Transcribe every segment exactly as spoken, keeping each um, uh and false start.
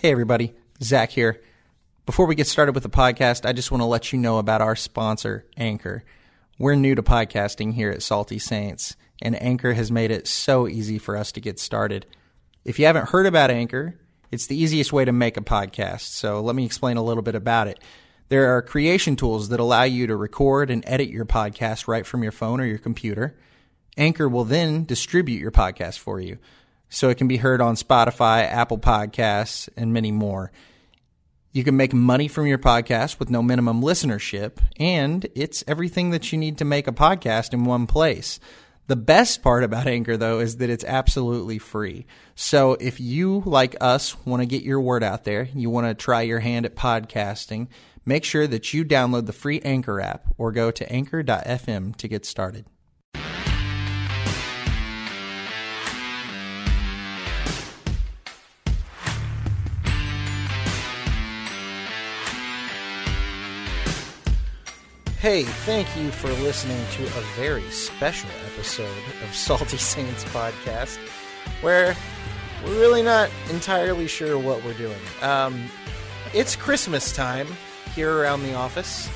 Hey everybody, Zach here. Before we get started with the podcast, I just want to let you know about our sponsor, Anchor. We're new to podcasting here at Salty Saints, and Anchor has made it so easy for us to get started. If you haven't heard about Anchor, it's the easiest way to make a podcast, so let me explain a little bit about it. There are creation tools that allow you to record and edit your podcast right from your phone or your computer. Anchor will then distribute your podcast for you, so it can be heard on Spotify, Apple Podcasts, and many more. You can make money from your podcast with no minimum listenership, and it's everything that you need to make a podcast in one place. The best part about Anchor, though, is that it's absolutely free. So if you, like us, want to get your word out there, you want to try your hand at podcasting, make sure that you download the free Anchor app or go to anchor dot f m to get started. Hey, thank you for listening to a very special episode of Salty Saints Podcast, where we're really not entirely sure what we're doing. Um, it's Christmas time here around the office.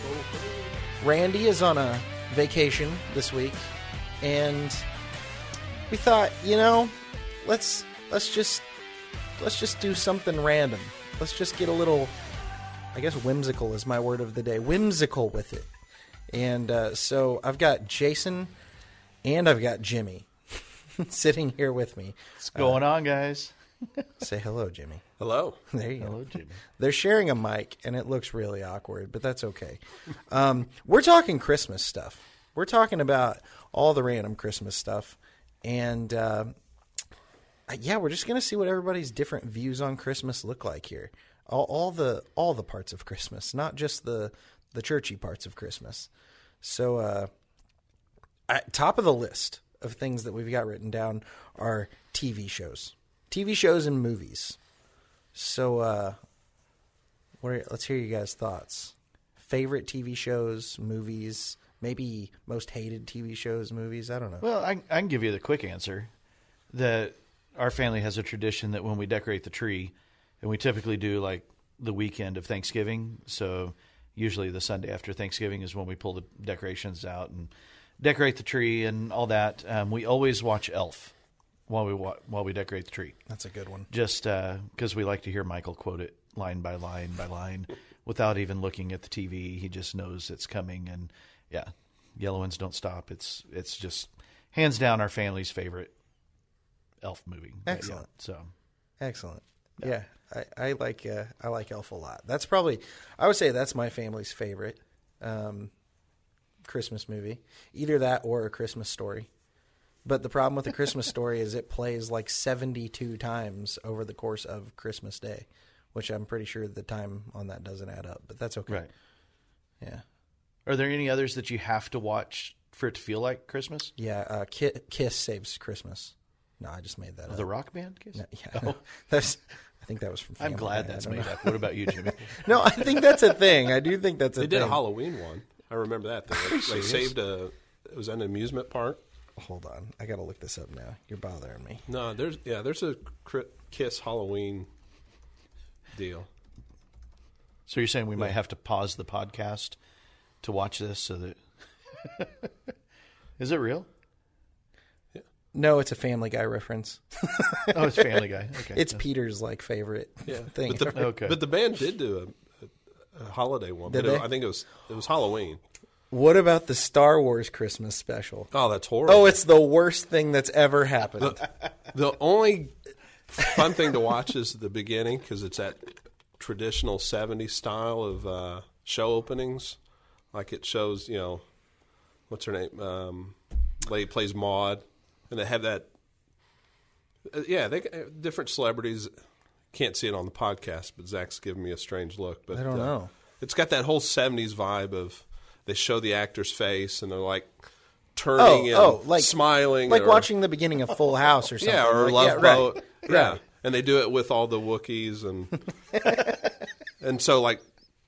Randy is on a vacation this week, and we thought, you know, let's let's just let's just do something random. Let's just get a little, I guess whimsical is my word of the day. Whimsical with it. And uh, so I've got Jason and I've got Jimmy sitting here with me. What's going uh, on, guys? Say hello, Jimmy. Hello. There you hello, go. Jimmy. They're sharing a mic, and it looks really awkward, but that's okay. Um, we're talking Christmas stuff. We're talking about all the random Christmas stuff. And, uh, yeah, we're just going to see what everybody's different views on Christmas look like here. All, all the all the parts of Christmas, not just the the churchy parts of Christmas. So, uh, at top of the list of things that we've got written down are T V shows, T V shows and movies. So, uh, what are, let's hear you guys' thoughts. Favorite T V shows, movies, maybe most hated T V shows, movies. I don't know. Well, I, I can give you the quick answer. That our family has a tradition that when we decorate the tree. And we typically do like the weekend of Thanksgiving. So usually the Sunday after Thanksgiving is when we pull the decorations out and decorate the tree and all that. Um, we always watch Elf while we wa- while we decorate the tree. That's a good one. Just because uh, we like to hear Michael quote it line by line by line without even looking at the T V. He just knows it's coming. And yeah, Yellow Ones Don't Stop. It's it's just hands down our family's favorite Elf movie. Excellent. Yeah, so excellent. Yeah. yeah. I, I like uh, I like Elf a lot. That's probably, I would say that's my family's favorite um, Christmas movie. Either that or A Christmas Story. But the problem with A Christmas Story is it plays like seventy-two times over the course of Christmas Day, which I'm pretty sure the time on that doesn't add up. But that's okay. Right. Yeah. Are there any others that you have to watch for it to feel like Christmas? Yeah. Uh, Kiss, Kiss Saves Christmas. No, I just made that oh, up. The rock band Kiss? No, yeah. Oh. That's... I think that was from Family I'm glad Guy. that's made up. What about you, Jimmy? No, I think that's a thing. I do think that's a they thing. They did a Halloween one. I remember that. They, they saved a, it was an amusement park. Hold on. I got to look this up now. You're bothering me. No, there's, yeah, there's a Kiss Halloween deal. So you're saying we yeah. might have to pause the podcast to watch this so that... Is it real? No, it's a Family Guy reference. Oh, it's Family Guy. Okay. It's Peter's like favorite yeah. thing. But the, okay. but the band did do a, a, a holiday one. Did but they? It, I think it was it was Halloween. What about the Star Wars Christmas special? Oh, that's horrible. Oh, it's the worst thing that's ever happened. The, the only fun thing to watch is the beginning because it's that traditional seventies style of uh, show openings. Like it shows, you know, what's her name? Um, lady plays Maude. And they have that, uh, yeah, they different celebrities. Can't see it on the podcast, but Zach's giving me a strange look. But I don't uh, know. It's got that whole seventies vibe of they show the actor's face and they're like turning oh, and oh, like, smiling. Like or, watching the beginning of Full House or something. Yeah, or like, Love yeah, Boat. Right, yeah. right. And they do it with all the Wookiees. And and so, like,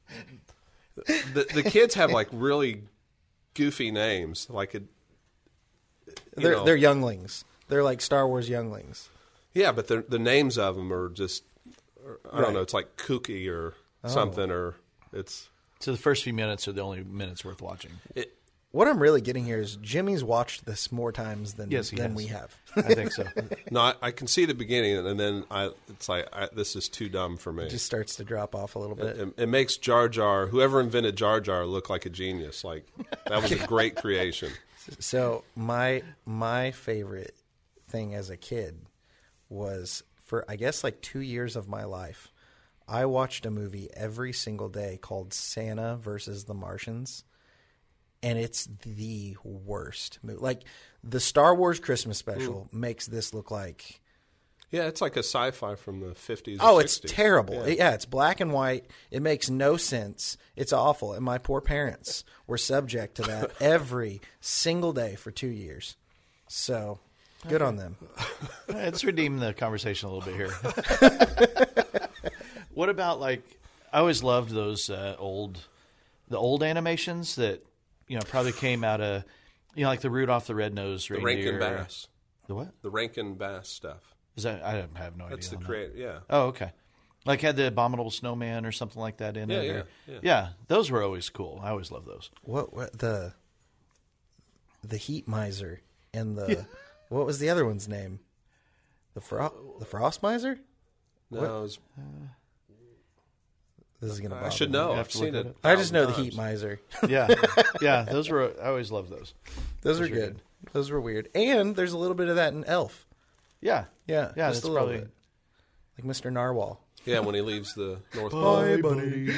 the the kids have, like, really goofy names. Like, it, they're, know. they're younglings. They're like Star Wars younglings. Yeah, but the the names of them are just I don't know. It's like kooky or oh. something, or it's. So the first few minutes are the only minutes worth watching. It, what I'm really getting here is Jimmy's watched this more times than yes, than has. we have. I think so. No, I, I can see the beginning, and then I it's like I, this is too dumb for me. It just starts to drop off a little bit. It, it, it makes Jar Jar, whoever invented Jar Jar, look like a genius. Like that was a great creation. So my my favorite thing as a kid was for I guess like two years of my life, I watched a movie every single day called Santa versus the Martians. And it's the worst movie. Like, the Star Wars Christmas special Ooh. makes this look like... Yeah, it's like a sci-fi from the fifties or Oh, sixties. It's terrible. Yeah. It, yeah, it's black and white. It makes no sense. It's awful. And my poor parents were subject to that every single day for two years. So, good okay. on them. Let's redeem the conversation a little bit here. What about, like... I always loved those uh, old... The old animations that... You know, probably came out of, you know, like the Rudolph the Red-Nosed Reindeer. The Rankin Bass. The what? The Rankin Bass stuff. Is that? I have no idea. That's the creator, yeah. Oh, okay. Like had the Abominable Snowman or something like that in yeah, it? Yeah, or, yeah. Yeah, those were always cool. I always loved those. What, what the the Heat Miser and the, yeah. what was the other one's name? The, Fro- the Frost Miser? No, what? it was... Uh, This is gonna. I should know. I've seen it. I just know the times. Heat Miser. Yeah, yeah. Those were. I always loved those. Those, those were good. good. Those were weird. And there's a little bit of that in Elf. Yeah, yeah, yeah. Just That's a little probably bit. Like Mister Narwhal. Yeah, when he leaves the North Pole. Bye, buddy.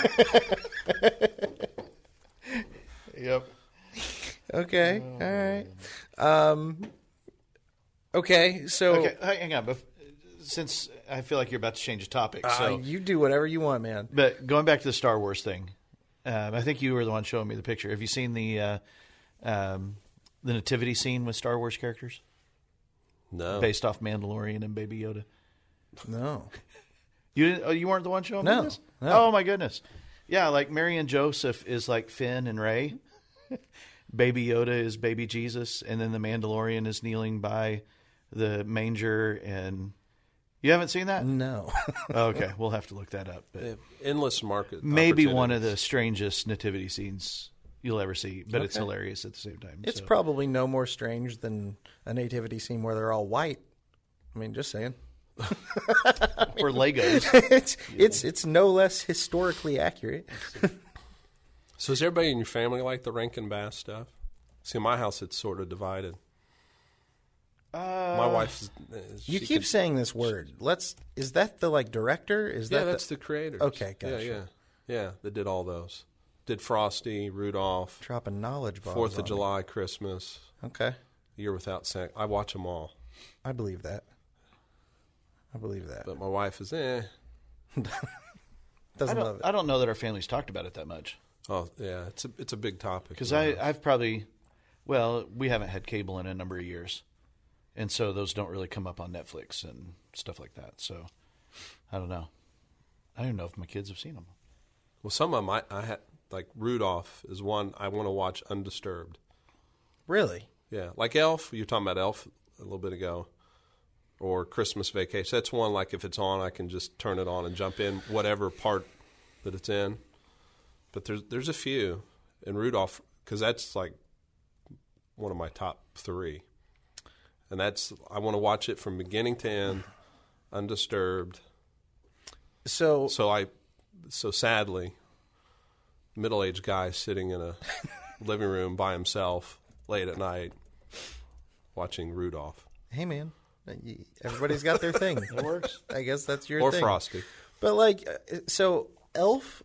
Yep. Okay. Oh. All right. Um. Okay. So. Okay. Hang on. Bef- Since I feel like you're about to change the topic, so uh, you do whatever you want, man. But going back to the Star Wars thing, um, I think you were the one showing me the picture. Have you seen the uh, um, the nativity scene with Star Wars characters? No, based off Mandalorian and Baby Yoda. No, you didn't. Oh, you weren't the one showing no. me this. No. Oh my goodness. Yeah, like Mary and Joseph is like Finn and Rey. Baby Yoda is Baby Jesus, and then the Mandalorian is kneeling by the manger and. You haven't seen that? No. Okay, we'll have to look that up. But endless market. Maybe one of the strangest nativity scenes you'll ever see, but okay. it's hilarious at the same time. It's so. probably no more strange than a nativity scene where they're all white. I mean, just saying. Or Legos. it's it's it's no less historically accurate. So is everybody in your family like the Rankin Bass stuff? See, in my house, it's sort of divided. Uh, My wife. You keep could, saying this word. Let's. Is that the like director? Is yeah, that that's the, the creator? Okay, gotcha. Yeah, yeah, yeah. That did all those. Did Frosty, Rudolph, dropping knowledge bombs. Fourth of on July, it. Christmas. Okay. Year Without Santa. I watch them all. I believe that. I believe that. But my wife is eh. Doesn't I love it. I don't know that our family's talked about it that much. Oh yeah, it's a it's a big topic. Because I I've probably, well, we haven't had cable in a number of years. And so those don't really come up on Netflix and stuff like that. So I don't know. I don't even know if my kids have seen them. Well, some of them I, I had, like Rudolph is one I want to watch undisturbed. Really? Yeah. Like Elf, you were talking about Elf a little bit ago. Or Christmas Vacation. That's one, like if it's on, I can just turn it on and jump in whatever part that it's in. But there's, there's a few. And Rudolph, because that's like one of my top three. And that's, I want to watch it from beginning to end, undisturbed. So, so I, so sadly, middle-aged guy sitting in a living room by himself late at night, watching Rudolph. Hey man, everybody's got their thing. It works. I guess that's your or thing. Or Frosty. But like, so Elf,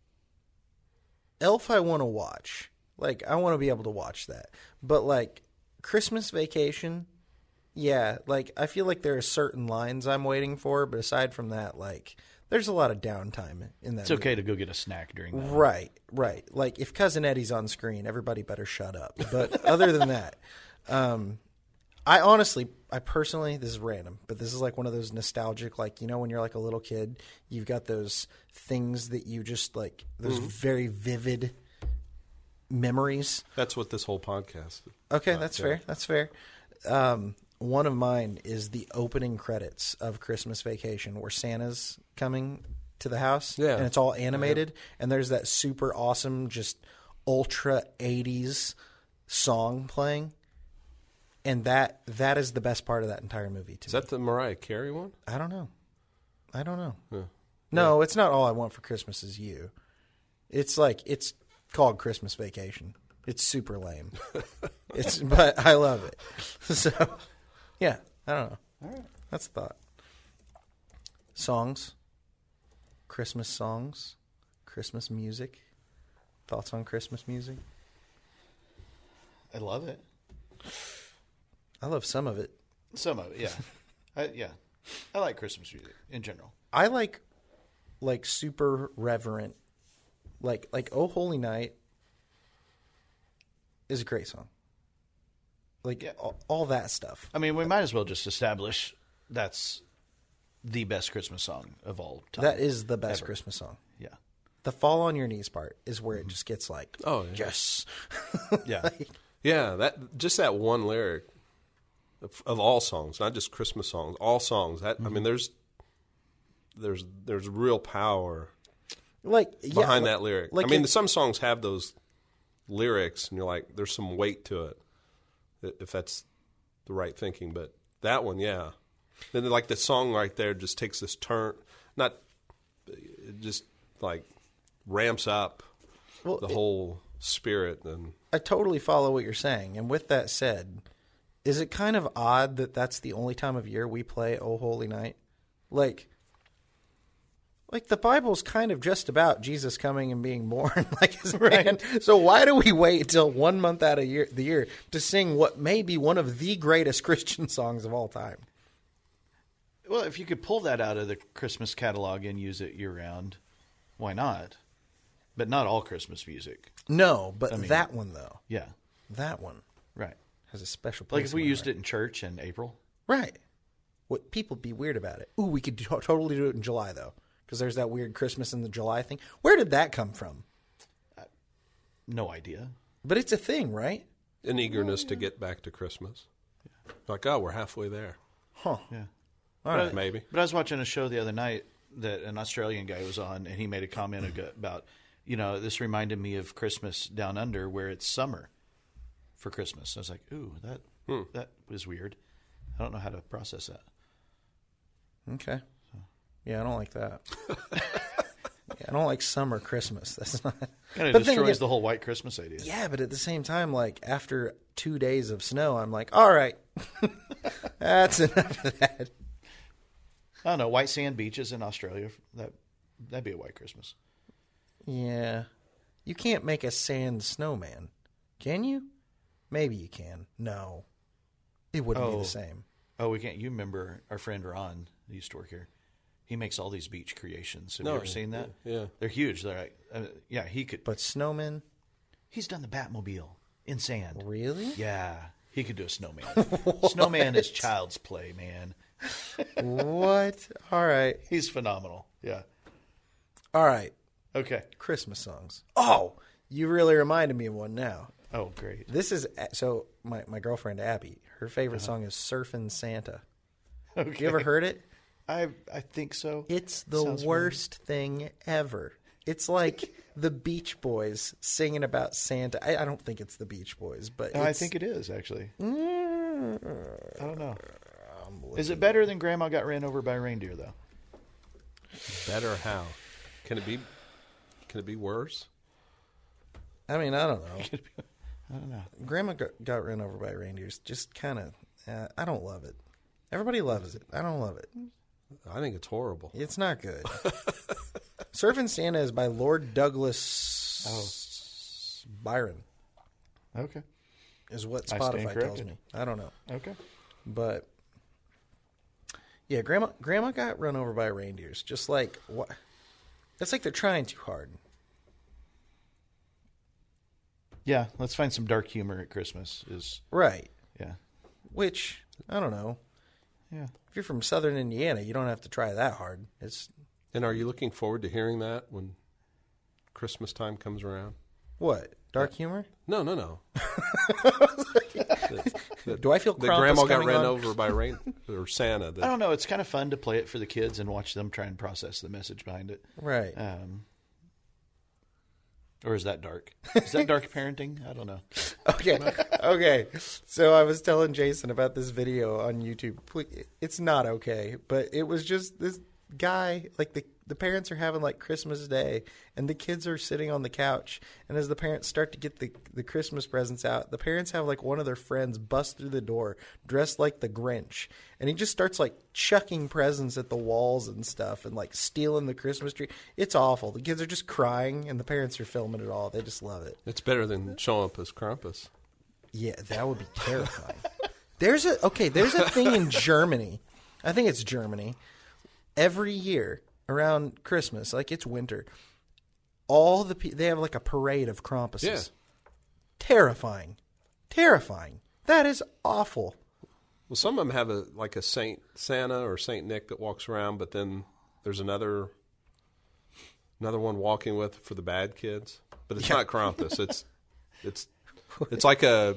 Elf, I want to watch. Like, I want to be able to watch that. But like, Christmas Vacation. Yeah, like, I feel like there are certain lines I'm waiting for, but aside from that, like, there's a lot of downtime in that It's okay movie. to go get a snack during that. Right, right. Like, if Cousin Eddie's on screen, everybody better shut up. But other than that, um, I honestly, I personally, this is random, but this is like one of those nostalgic, like, you know, when you're like a little kid, you've got those things that you just, like, those mm-hmm. very vivid memories. That's what this whole podcast is. Okay, that's yeah. fair. That's fair. Um one of mine is the opening credits of Christmas Vacation, where Santa's coming to the house, Yeah. and it's all animated, and there's that super awesome, just ultra eighties song playing, and that that is the best part of that entire movie to Is me. that the Mariah Carey one? I don't know. I don't know. Yeah. No, it's not All I Want for Christmas Is You. It's like, it's called Christmas Vacation. It's super lame. It's, but I love it. So, yeah, I don't know. All right. That's a thought. Songs. Christmas songs. Christmas music. Thoughts on Christmas music? I love it. I love some of it. Some of it, yeah. I, yeah. I like Christmas music in general. I like, like, super reverent, like, like Oh Holy Night is a great song. Like, Yeah. all, all that stuff. I mean, we might as well just establish that's the best Christmas song of all time. That is the best Ever. Christmas song. Yeah. The fall on your knees part is where it just gets like, Oh, yeah. yes. Yeah. Yeah, that just that one lyric of, of all songs, not just Christmas songs, all songs. That I mean, there's there's there's real power Like, yeah, behind like- that lyric. like I mean, it- some songs have those lyrics, and you're like, there's some weight to it, i- if that's the right thinking. But that one, yeah. Then like the song right there just takes this turn, not it just like ramps up Well, the it- whole spirit. And I totally follow what you're saying. And with that said, is it kind of odd that that's the only time of year we play Oh Holy Night? Like, like the Bible's kind of just about Jesus coming and being born, like his man. So why do we wait until one month out of year, the year to sing what may be one of the greatest Christian songs of all time? Well, if you could pull that out of the Christmas catalog and use it year round, why not? But not all Christmas music. No, but mean- that one though, Yeah. that one Right. has a special place. Like if we in my used heart. it in church in April. Right. What people be weird about it. Ooh, we could do, totally do it in July though, because there's that weird Christmas in the July thing. Where did that come from? No idea. But it's a thing, right? an eagerness to get back to Christmas. Like, oh, we're halfway there. Huh. Yeah. All right. But- Maybe. But I was watching a show the other night that an Australian guy was on, and he made a comment ag- about, you know, this reminded me of Christmas down under where it's summer for Christmas. I was like, ooh, that that was weird. I don't know how to process that. Okay. Yeah, I don't like that. Yeah, I don't like summer Christmas. That's not. Kind of But then destroys again- the whole white Christmas idea. Yeah, but at the same time, like after two days of snow, I'm like, all right, that's enough of that. I don't know. White sand beaches in Australia, that, that'd be a white Christmas. Yeah, you can't make a sand snowman, can you? Maybe you can. No, it wouldn't be Oh. the same. Oh, we can't. You remember our friend Ron who used to work here? He makes all these beach creations. Have No, you ever seen that? yeah. They're huge. They're like, uh, yeah, he could. But snowmen, He's done the Batmobile in sand. really? Yeah, he could do a snowman. Snowman is child's play, man. What? All right, He's phenomenal. Yeah. all right. Okay. Christmas songs. Oh, you really reminded me of one now. Oh, great. This is so my, my girlfriend Abby. Her favorite song is "Surfin' Santa." Okay. You ever heard it? I I think so. It's the Sounds worst thing ever. It's like the Beach Boys singing about Santa. I, I don't think it's the Beach Boys, but No, I it's- think it is actually. Mm, I don't know. Is it better than Grandma Got Ran Over by a Reindeer though? Better how? Can it be? Can it be worse? I mean, I don't know. I don't know. Grandma got, got run over by reindeers. Just kind of, uh, I don't love it. Everybody loves it. I don't love it. I think it's horrible. It's not good. Surfin' Santa is by Lord Douglas Byron, Okay. is what I stand Spotify tells corrected. me. I don't know. Okay. But yeah, grandma grandma got run over by reindeers. Just like what? It's like they're trying too hard. Yeah, let's find some dark humor at Christmas. Is Right. yeah, Which, I don't know. yeah. If you're from southern Indiana, you don't have to try that hard. It's And are you looking forward to hearing that when Christmas time comes around? what? Dark humor? No, no, no. that, Do I feel that Krampus grandma got coming ran on? over by rain or Santa? That, I don't know. It's kind of fun to play it for the kids and watch them try and process the message behind it. Right. Um, or is that dark? Is that dark parenting? I don't know. Okay. Okay. So I was telling Jason about this video on YouTube. It's not okay, but it was just this guy, like the the parents are having like Christmas Day, and the kids are sitting on the couch. And as the parents start to get the, the Christmas presents out, the parents have like one of their friends bust through the door dressed like the Grinch. And he just starts like chucking presents at the walls and stuff and like stealing the Christmas tree. It's awful. The kids are just crying, and the parents are filming it all. They just love it. it's better than showing up as Krampus. Yeah, that would be terrifying. There's a okay. There's a thing in Germany. I think it's Germany. Every year around Christmas, like it's winter, all the pe- they have like a parade of Krampuses. Yeah. Terrifying, terrifying. That is awful. Well, some of them have a like a Saint Santa or Saint Nick that walks around, but then there's another another one walking with for the bad kids. But it's Yeah. not Krampus. It's it's it's like a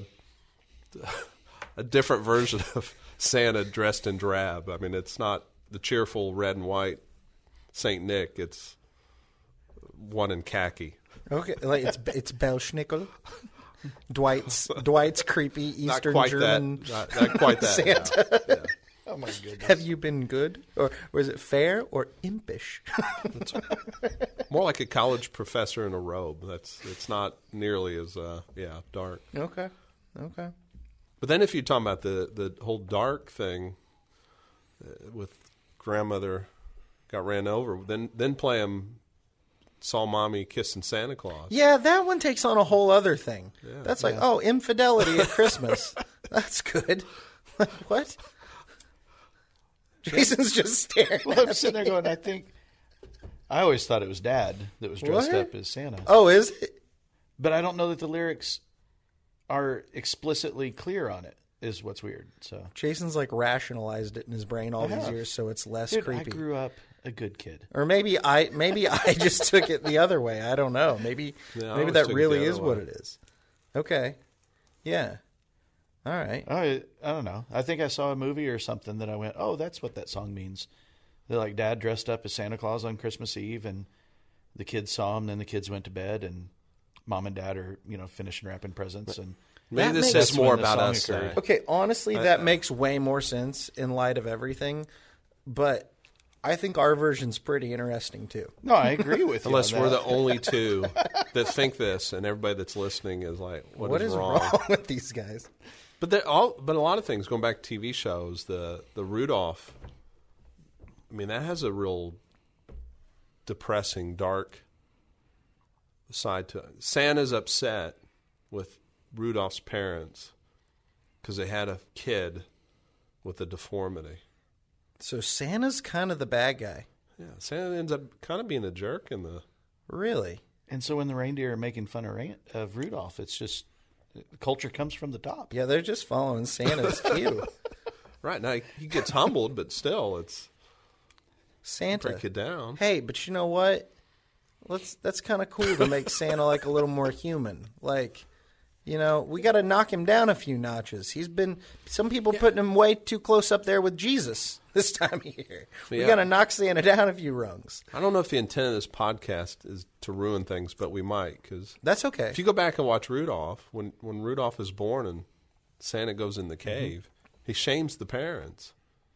a different version of Santa dressed in drab. I mean, it's not the cheerful red and white Saint Nick. It's one in khaki. Okay, like it's it's Belschnickel. Dwight's Dwight's creepy Not Eastern quite German that. Not, not quite that. Santa. no. Yeah. Oh my goodness. Have you been good, or was it fair or impish? More like a college professor in a robe. That's it's not nearly as uh, yeah dark. Okay, okay. But then if you're talking about the the whole dark thing uh, with grandmother got ran over, then then play him saw mommy kissing Santa Claus. Yeah, that one takes on a whole other thing. That's like, oh, infidelity at Christmas. That's good. Like, what? Jason's just staring. Well, I'm at sitting there me. going, I think. I always thought it was Dad that was dressed What? up as Santa. Oh, is it? But I don't know that the lyrics are explicitly clear on it, is what's weird. So, Jason's like rationalized it in his brain all I these have. years, so it's less dude, creepy. I grew up a good kid. Or maybe I maybe I just took it the other way. I don't know. Maybe Yeah, I maybe always that took it really the is other what way. it is. Okay. Yeah. All right. I, I don't know. I think I saw a movie or something that I went, oh, that's what that song means. They're like Dad dressed up as Santa Claus on Christmas Eve, and the kids saw him. Then the kids went to bed, and Mom and Dad are you know finishing wrapping presents. And Maybe That this makes- says more when the about song us. occurred. than- Okay, honestly, that makes way more sense in light of everything, but I think our version's pretty interesting too. no, I agree with you. Unless on we're that. the only two that think this, and everybody that's listening is like, what what is, is, wrong? with these guys? But there all, but a lot of things going back to T V shows. The the Rudolph. I mean, that has a real depressing, dark side to it. Santa's upset with Rudolph's parents because they had a kid with a deformity. So Santa's kind of the bad guy. Yeah, Santa ends up kind of being a jerk in the. Really? And so when the reindeer are making fun of, Ran- of Rudolph, it's just culture comes from the top. Yeah, they're just following Santa's cue. Right now, he gets humbled, but still, it's Santa. break it down. Hey, but you know what? Let's that's kind of cool to make Santa like a little more human. Like, you know, we got to knock him down a few notches. He's been some people putting him way too close up there with Jesus this time of year. We Yeah. got to knock Santa down a few rungs. I don't know if the intent of this podcast is to ruin things, but we might because That's okay. if you go back and watch Rudolph, when when Rudolph is born and Santa goes in the cave, he shames the parents.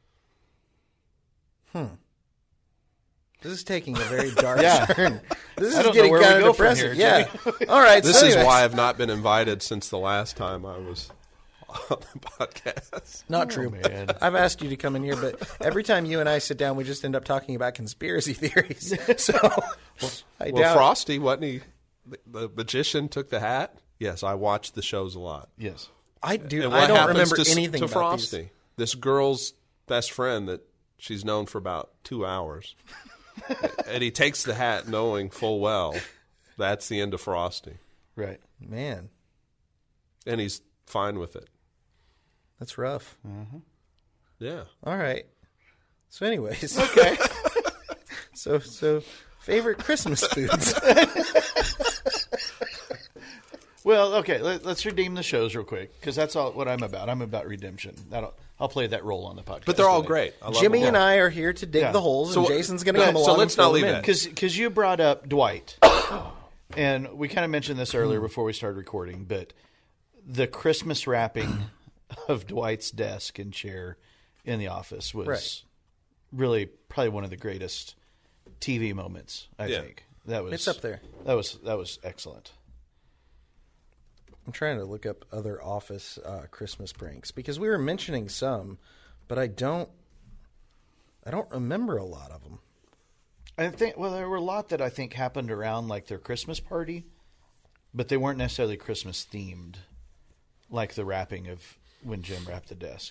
This is taking a very dark Yeah. turn. This I is don't know getting where we kind go of from depressing. here, yeah. All right. This so is anyways. why I've not been invited since the last time I was on the podcast. Not true. man. I've asked you to come in here, but every time you and I sit down, we just end up talking about conspiracy theories. So I Well, doubt. Frosty, wasn't he? The, the magician took the hat. Yes, I watched the shows a lot. Yes. I do. And I what don't happens remember to, anything to about Frosty? these. This girl's best friend that she's known for about two hours, and he takes the hat knowing full well that's the end of Frosty, Right. Man, and he's fine with it. that's rough. Yeah. All right. So, anyways, okay. so, so favorite Christmas foods. Well, okay, let, let's redeem the shows real quick because that's all what I'm about. I'm about redemption. That'll, I'll play that role on the podcast. But they're all today. great. I love Jimmy them and all. I are here to dig Yeah. the holes, So- and Jason's going to but- come so along let's and fill not leave them in. that. Because you brought up Dwight, and we kind of mentioned this earlier before we started recording, but the Christmas wrapping of Dwight's desk and chair in the office was Right. really probably one of the greatest T V moments. I Yeah. think that was It's up there. That was that was excellent. I'm trying to look up other office uh, Christmas pranks because we were mentioning some, but I don't. I don't remember a lot of them. I think well, there were a lot that I think happened around like their Christmas party, but they weren't necessarily Christmas themed, like the wrapping of when Jim wrapped the desk.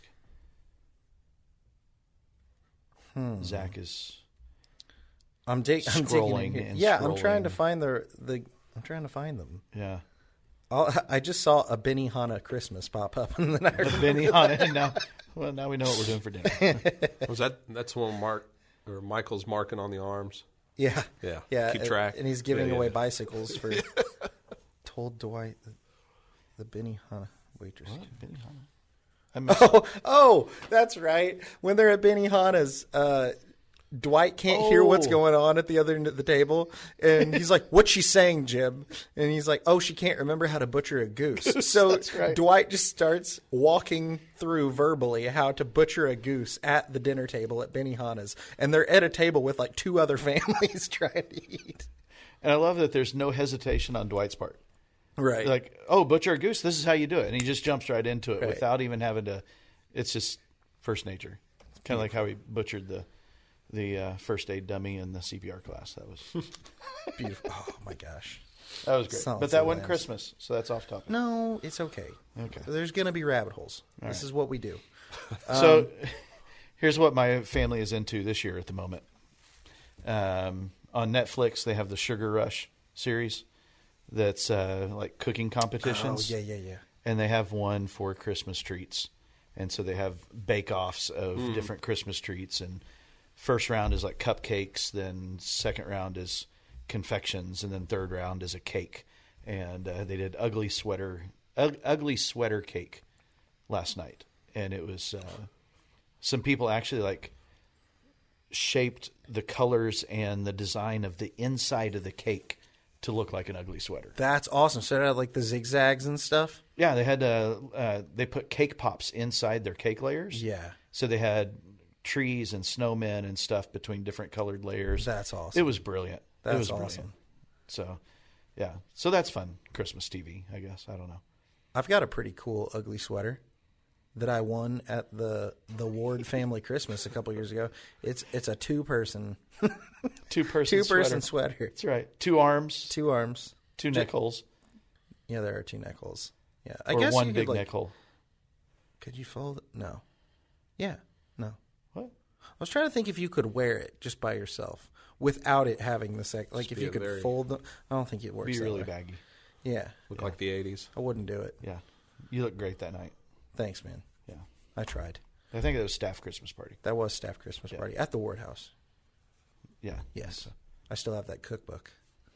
Hmm. Zach is I'm, dig- I'm digging in Scrolling here. and Yeah, I'm trying to scrolling. find the the. I'm trying to find them. yeah. I'll, I just saw a Benihana Christmas pop up, and then I The Benny on it, and now well now we know what we're doing for dinner. Was that that's one Mark or Michael's marking on the arms? yeah, Yeah, yeah. keep and- track. and he's giving Yeah, yeah. away bicycles for. Told Dwight the, the Benihana waitress. Benihana. I missed Oh, oh, that's right. When they're at Benihana's, uh, Dwight can't hear what's Oh. going on at the other end of the table, and he's like, "What's she saying, Jim?" And he's like, "Oh, she can't remember how to butcher a goose." So That's right. Dwight just starts walking through verbally how to butcher a goose at the dinner table at Benihana's, and they're at a table with like two other families trying to eat. And I love that there's no hesitation on Dwight's part. Right. Like, oh, butcher a goose, this is how you do it. And he just jumps right into it Right. without even having to. It's just first nature. Kind of like how he butchered the the uh, first aid dummy in the C P R class. That was Beautiful. Oh my gosh. that was great. Silence But of that the wasn't Lambs. Christmas, so that's off topic. No, it's okay. Okay. There's gonna be rabbit holes. this is what we do. So here's what my family is into this year at the moment. Um, on Netflix, they have the Sugar Rush series that's uh, like cooking Oh competitions. yeah, yeah, yeah. And they have one for Christmas treats. And so they have bake-offs of different Christmas treats. And first round is like cupcakes. Then second round is confections. And then third round is a cake. And uh, they did ugly sweater, ug- ugly sweater cake last night. And it was uh, some people actually like shaped the colors and the design of the inside of the cake to look like an ugly sweater. That's awesome. So it had like the zigzags and stuff. Yeah, they had uh, uh, they put cake pops inside their cake layers. Yeah. So they had trees and snowmen and stuff between different colored layers. That's awesome. It was brilliant. That's it was awesome. brilliant. So, yeah. So that's fun. Christmas T V, I guess. I don't know. I've got a pretty cool ugly sweater that I won at the the Ward family Christmas a couple years ago. It's it's a two person Two person two person sweater. sweater. That's right. Two arms, Two arms. two neck holes, Yeah, there are two neck holes. Yeah, I or guess one you big could, like, neck hole. Could you fold it? No. Yeah, no. What? I was trying to think if you could wear it just by yourself without it having the sec. Like if be you a could very- fold them. I don't think it works. Be that really way. baggy. Yeah, Look like the eighties. I wouldn't do it. Yeah. You look great that night. Thanks, man. Yeah. I tried. I think it was staff Christmas party. That was staff Christmas Yeah. party at the Ward House. Yeah. Yes, I still have that cookbook.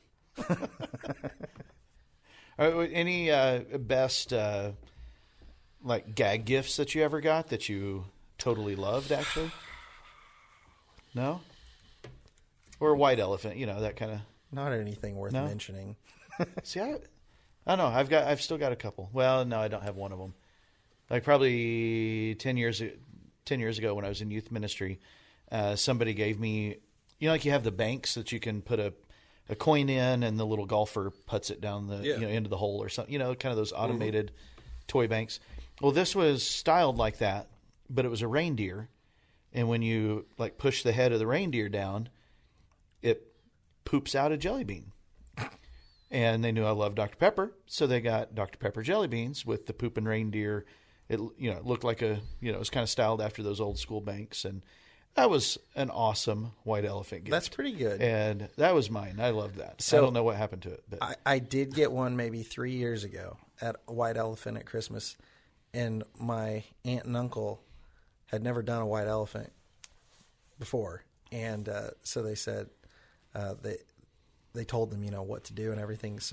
All right, any uh, best uh, like gag gifts that you ever got that you totally loved? Actually, no. Or a white elephant, you know that kind of. Not anything worth No? mentioning. See, I, I don't know. I've got, I've still got a couple. Well, no, I don't have one of them. Like probably ten years, ten years ago when I was in youth ministry, uh, somebody gave me, you know, like you have the banks that you can put a, a coin in, and the little golfer puts it down the Yeah. you know into the hole or something. You know, kind of those automated toy banks. Well, this was styled like that, but it was a reindeer, and when you like push the head of the reindeer down, it poops out a jelly bean. And they knew I loved Doctor Pepper, so they got Doctor Pepper jelly beans with the pooping reindeer. It you know it looked like a you know it was kind of styled after those old school banks, and that was an awesome white elephant gift. That's pretty good. And that was mine. I loved that. So- I don't know what happened to it, but I, I did get one maybe three years ago at a White Elephant at Christmas, and my aunt and uncle had never done a white elephant before, and uh, so they said uh, they they told them you know what to do and everything. So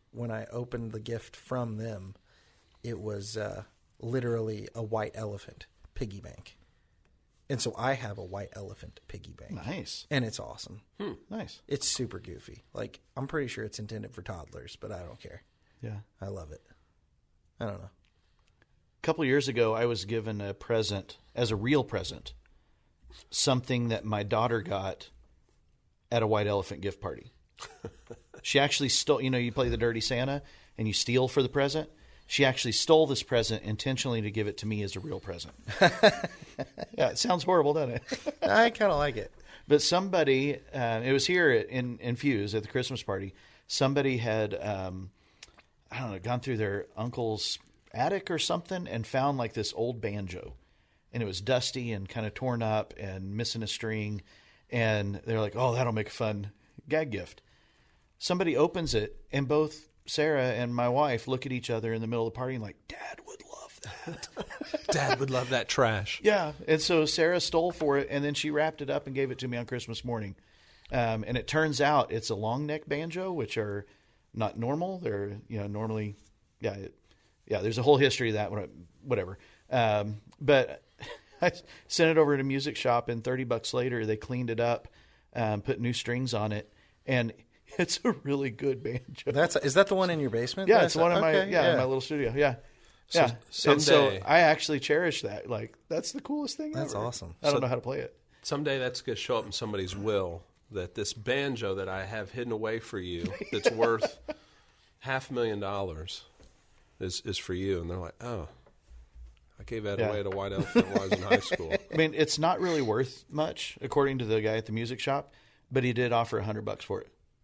when I opened the gift from them, it was uh, literally a white elephant piggy bank. And so I have a white elephant piggy bank. Nice. And it's awesome. Hmm. Nice. It's super goofy. Like, I'm pretty sure it's intended for toddlers, but I don't care. Yeah. I love it. I don't know. A couple of years ago, I was given a present, as a real present, something that my daughter got at a White Elephant gift party. She actually stole, you know, you play the Dirty Santa and you steal for the present. She actually stole this present intentionally to give it to me as a real present. Yeah, it sounds horrible, doesn't it? I kind of like it. But somebody, uh, it was here in, in Fuse at the Christmas party, somebody had, um, I don't know, gone through their uncle's attic or something and found like this old banjo. And it was dusty and kind of torn up and missing a string. And they're like, oh, that'll make a fun gag gift. Somebody opens it, and both Sarah and my wife look at each other in the middle of the party and like, Dad would love that. Dad would love that trash. Yeah. And so Sarah stole for it, and then she wrapped it up and gave it to me on Christmas morning. Um, and it turns out it's a long neck banjo, which are not normal. They're, you know, normally, yeah, it, yeah, there's a whole history of that, whatever. Um, but I sent it over to a music shop, and thirty bucks later, they cleaned it up, um, put new strings on it, and it's a really good banjo. That's is that the one in your basement? Yeah, That's it's one of my okay, yeah, in my little studio. Yeah, So yeah. And so someday- I actually cherish that. Like, that's the coolest thing. That's ever. awesome. I don't So- know how to play it. Someday that's going to show up in somebody's will that this banjo that I have hidden away for you that's worth half a million dollars is, is for you. And they're like, oh, I gave that Yeah. away to White Elephant while I was in high school. I mean, it's not really worth much, according to the guy at the music shop, but he did offer a hundred bucks for it.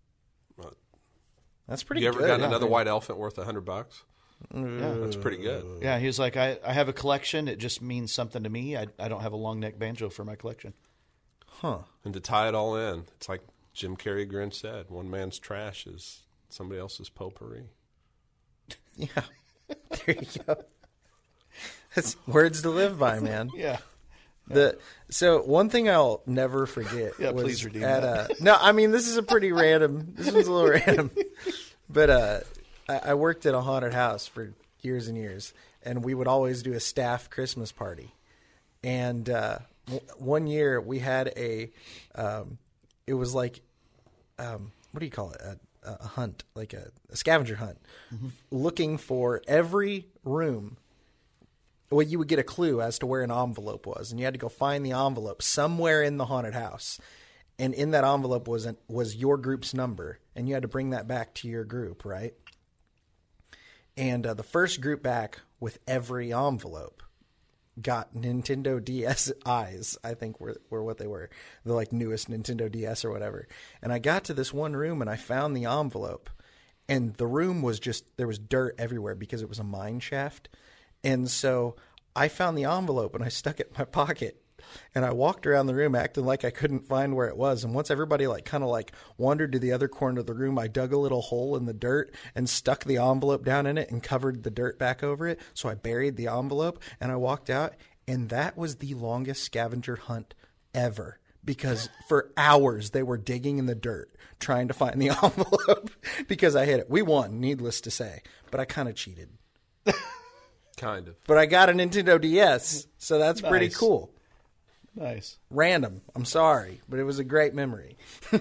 That's pretty You ever good. got yeah. another White Elephant worth a hundred bucks? Yeah. That's pretty good. Yeah, he was like, I, I have a collection. It just means something to me. I, I don't have a long neck banjo for my collection. Huh. And to tie it all in, it's like Jim Carrey Grinch said, one man's trash is somebody else's potpourri. Yeah. There you go. That's words to live by, man. Yeah. The so one thing I'll never forget. Yeah, was please redeem at that. A, no, I mean this is a pretty random. This one's a little random, but uh, I, I worked at a haunted house for years and years, and we would always do a staff Christmas party. And uh, w- one year we had a, um, it was like, um, what do you call it? A, a hunt, like a, a scavenger hunt, mm-hmm. looking for every room. Well, you would get a clue as to where an envelope was, and you had to go find the envelope somewhere in the haunted house. And in that envelope was an, was your group's number, and you had to bring that back to your group, right? And uh, the first group back with every envelope got Nintendo D S eyes, I think were, were what they were. The like newest Nintendo D S or whatever. And I got to this one room, and I found the envelope. And the room was just, there was dirt everywhere because it was a mine shaft. And so I found the envelope and I stuck it in my pocket, and I walked around the room acting like I couldn't find where it was. And once everybody like kind of like wandered to the other corner of the room, I dug a little hole in the dirt and stuck the envelope down in it and covered the dirt back over it. So I buried the envelope and I walked out, and that was the longest scavenger hunt ever. Because for hours they were digging in the dirt trying to find the envelope because I hit it. We won, needless to say, but I kind of cheated. Kind of. But I got a Nintendo D S, so that's Nice. pretty cool. Nice. Random. I'm sorry, but it was a great memory.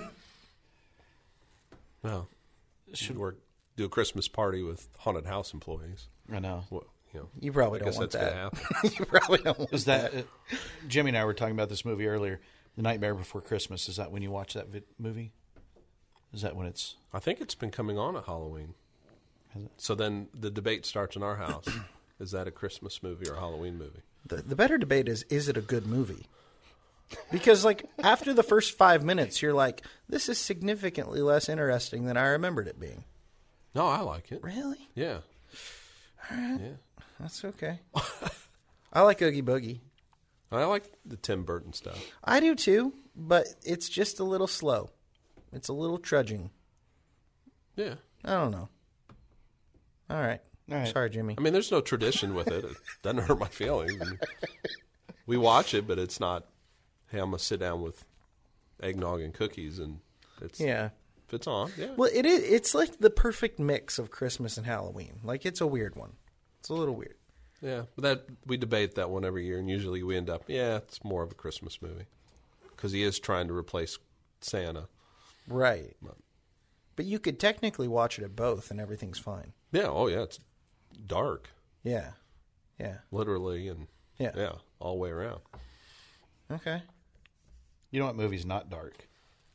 Well, should work, do a Christmas party with haunted house employees. I know. Well, you know, You probably I don't guess want that's that. going to happen. You probably don't want Is that, uh, Jimmy and I were talking about this movie earlier, The Nightmare Before Christmas. Is that when you watch that vid- movie? Is that when it's... I think it's been coming on at Halloween. So then the debate starts in our house. Is that a Christmas movie or a Halloween movie? The, the better debate is, is it a good movie? Because, like, after the first five minutes, you're like, this is significantly less interesting than I remembered it being. No, I like it. Really? Yeah. Yeah. That's okay. I like Oogie Boogie. I like the Tim Burton stuff. I do too, but it's just a little slow. It's a little trudging. Yeah. I don't know. All right. All right. Sorry, Jimmy. I mean, there's no tradition with it. It doesn't hurt my feelings. And we watch it, but it's not, hey, I'm going to sit down with eggnog and cookies. And it's Yeah. if it's on, yeah. Well, it is. It's like the perfect mix of Christmas and Halloween. Like, it's a weird one. It's a little weird. Yeah, but that we debate that one every year, and usually we end up, yeah, it's more of a Christmas movie because he is trying to replace Santa. Right. But, but you could technically watch it at both, and everything's fine. Yeah. Oh, yeah. It's dark. Yeah. Yeah. Literally, and yeah, yeah, all the way around. Okay. You know what movie's not dark?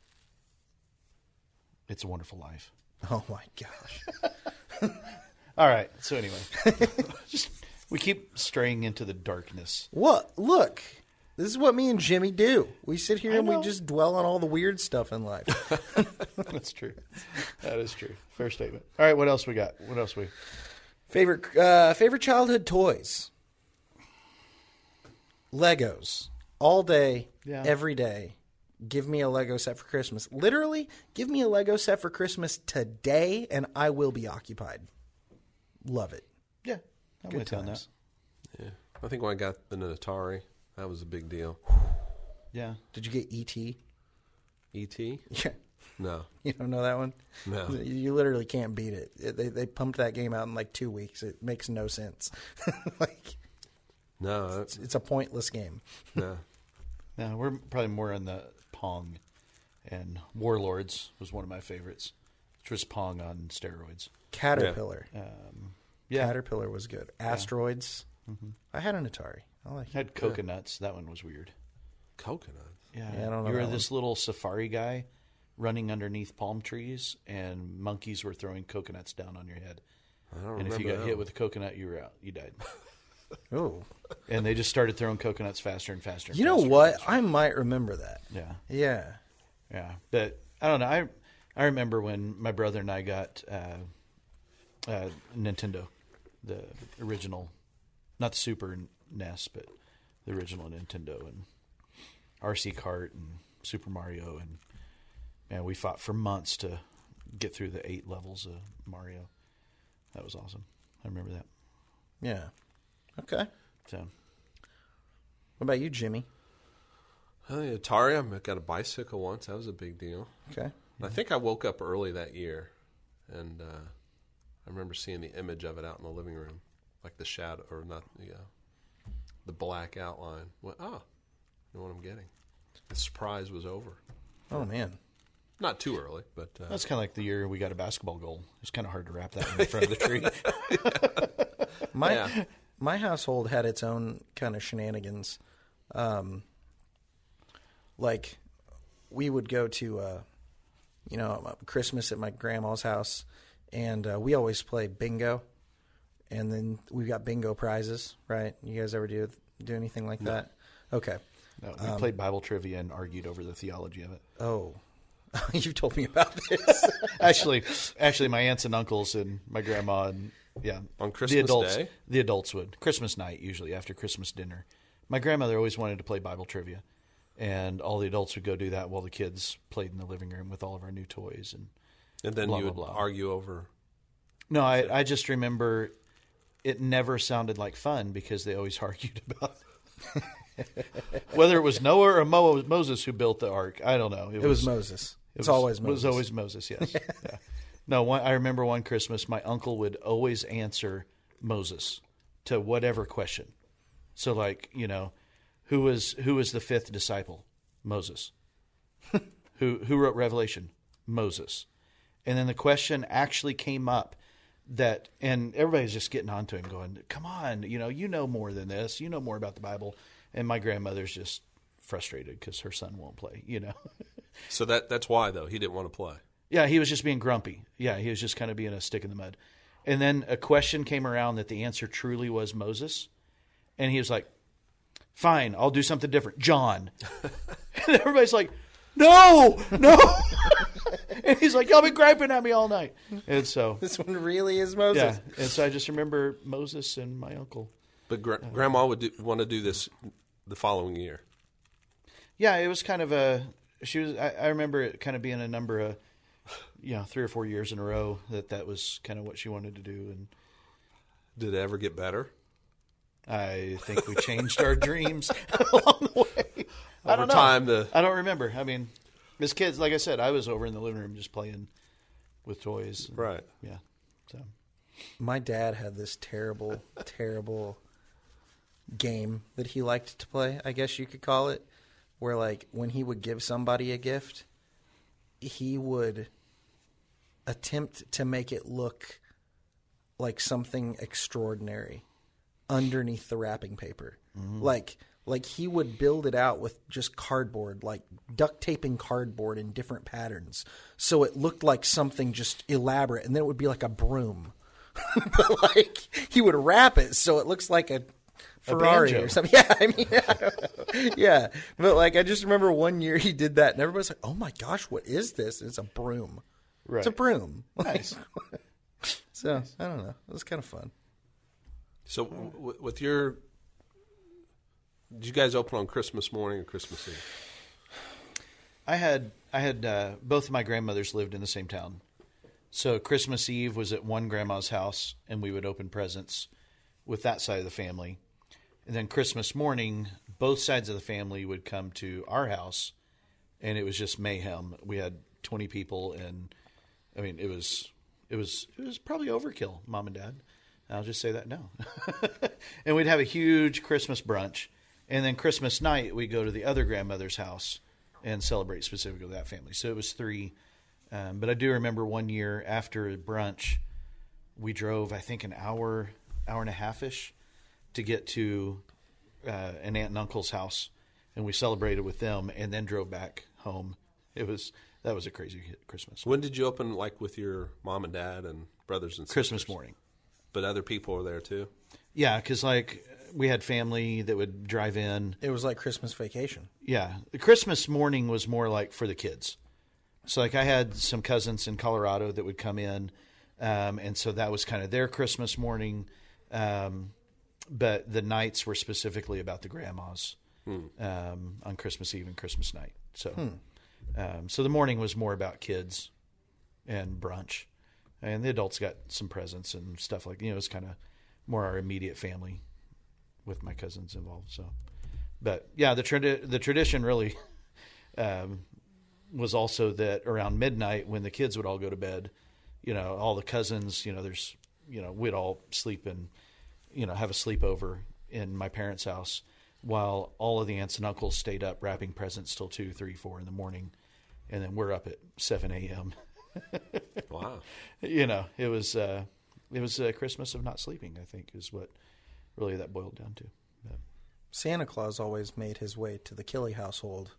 It's a Wonderful Life. Oh my gosh. All right. So anyway, just we keep straying into the darkness. What? Look, this is what me and Jimmy do. We sit here I and know. we just dwell on all the weird stuff in life. That's true. That is true. Fair statement. All right. What else we got? What else we? Favorite uh, favorite childhood toys. Legos. All day, Yeah. every day. Give me a Lego set for Christmas. Literally, give me a Lego set for Christmas today, and I will be occupied. Love it. Yeah. I'm Good with you on that. times. Yeah, I think when I got an Atari, that was a big deal. Yeah. Did you get E T? E T? Yeah. No, You don't know that one? no. You literally can't beat it. It- They they pumped that game out in like two weeks. It makes no sense. Like, No, that's, it's a pointless game. no. No, we're probably more on the Pong, and Warlords was one of my favorites, which was Pong on steroids. Caterpillar. Um, yeah. Caterpillar was good. Asteroids. I had an Atari. I like it. Had coconuts. That one was weird. Coconut. Yeah, Yeah, I don't know you were that this little safari guy running underneath palm trees, and monkeys were throwing coconuts down on your head. I don't And if remember you got that hit one. with a coconut, you were out. You died. Oh. And they just started throwing coconuts faster and faster. And You know faster and what? faster. I might remember that. Yeah, Yeah. yeah. But I don't know. I I remember when my brother and I got uh, uh, Nintendo, the original, not the Super N E S, but the original Nintendo, and R C Kart and Super Mario, and man, we fought for months to get through the eight levels of Mario. That was awesome. I remember that. Yeah. Okay. So What about you, Jimmy? I think Atari, I got a bicycle once. That was a big deal. Okay. I think I woke up early that year, and uh, I remember seeing the image of it out in the living room, like the shadow, or not, yeah, the black outline. Went, oh, I know what I'm getting. The surprise was over. Oh, man. Not too early, but uh, that's kind of like the year we got a basketball goal. It's kind of hard to wrap that in front of the tree. My Yeah. my household had its own kind of shenanigans. Um, like, we would go to, uh, you know, Christmas at my grandma's house, and uh, we always play bingo. And then we got bingo prizes, right? You guys ever do do anything like No. that? Okay. No, we played Bible trivia and argued over the theology of it. Oh, you told me about this. Actually, actually, my aunts and uncles and my grandma and yeah, On the Christmas adults, Day? the adults would Christmas night usually after Christmas dinner. My grandmother always wanted to play Bible trivia, and all the adults would go do that while the kids played in the living room with all of our new toys and. and then blah, you would blah, blah. argue over. No, I, I just remember it never sounded like fun because they always argued about it. Whether it was Noah or Mo- Moses who built the ark. I don't know. It was Moses. It It's was, always It Moses. was always Moses, yes. Yeah. No, one, I remember one Christmas, my uncle would always answer Moses to whatever question. So, like, you know, who was who was the fifth disciple? Moses. who who wrote Revelation? Moses. And then the question actually came up that, and everybody's just getting onto him, going, "Come on, you know, you know more than this. You know more about the Bible." And my grandmother's just frustrated because her son won't play. You know. So that that's why though he didn't want to play. Yeah, he was just being grumpy. Yeah, he was just kind of being a stick in the mud. And then a question came around that the answer truly was Moses. And he was like, fine, I'll do something different. John. And everybody's like, no, no. And he's like, y'all been griping at me all night. And so, This one really is Moses. yeah. And so I just remember Moses and my uncle. But gra- Grandma would do, want to do this the following year. Yeah, it was kind of a, she was, I, I remember it kind of being a number of, you know, three or four years in a row that that was kind of what she wanted to do. And Did it ever get better? I think we changed our dreams along the way. I Over don't know. time, the I don't remember. I mean, As kids, like I said, I was over in the living room just playing with toys. Right. Yeah. So My dad had this terrible, terrible game that he liked to play, I guess you could call it, where, like, when he would give somebody a gift, he would attempt to make it look like something extraordinary underneath the wrapping paper. Mm-hmm. Like, like he would build it out with just cardboard, like duct taping cardboard in different patterns, so it looked like something just elaborate, and then it would be like a broom. But, like, he would wrap it so it looks like a Ferrari a or something. Yeah, I mean, I don't know. Yeah. But, like, I just remember one year he did that, and everybody's like, "Oh my gosh, what is this?" It's a broom. right. It's a broom. Nice. So nice. I don't know. It was kind of fun. So w- with your, did you guys open on Christmas morning or Christmas Eve? I had I had uh, both of my grandmothers lived in the same town. So Christmas Eve was at one grandma's house, and we would open presents with that side of the family. And then Christmas morning, both sides of the family would come to our house, and it was just mayhem. We had twenty people, and I mean, it was it was it was probably overkill, Mom and Dad. I'll just say that now. And we'd have a huge Christmas brunch, and then Christmas night we'd go to the other grandmother's house and celebrate specifically with that family. So it was three. Um, but I do remember one year after brunch, we drove, I think, an hour, hour and a half-ish to get to uh, an aunt and uncle's house, and we celebrated with them and then drove back home. It was that was a crazy Christmas. When did you open, like, with your mom and dad and brothers and sisters? Christmas morning. But other people were there, too? Yeah, because, like, we had family that would drive in. It was like Christmas vacation. Yeah. The Christmas morning was more like for the kids. So, like, I had some cousins in Colorado that would come in, um, and so that was kind of their Christmas morning. Um, but the nights were specifically about the grandmas hmm. um, on Christmas Eve and Christmas night. So, hmm. um, so the morning was more about kids and brunch, and the adults got some presents and stuff like, you know, it was kind of more our immediate family with my cousins involved. So, but yeah, the tradi- the tradition really. Um, was also that around midnight when the kids would all go to bed, you know, all the cousins, you know, there's, you know, we'd all sleep and, you know, have a sleepover in my parents' house while all of the aunts and uncles stayed up wrapping presents till two, three, four in the morning. And then we're up at seven a.m. Wow. You know, it was, uh, it was a Christmas of not sleeping, I think, is what really that boiled down to. But Santa Claus always made his way to the Kelly household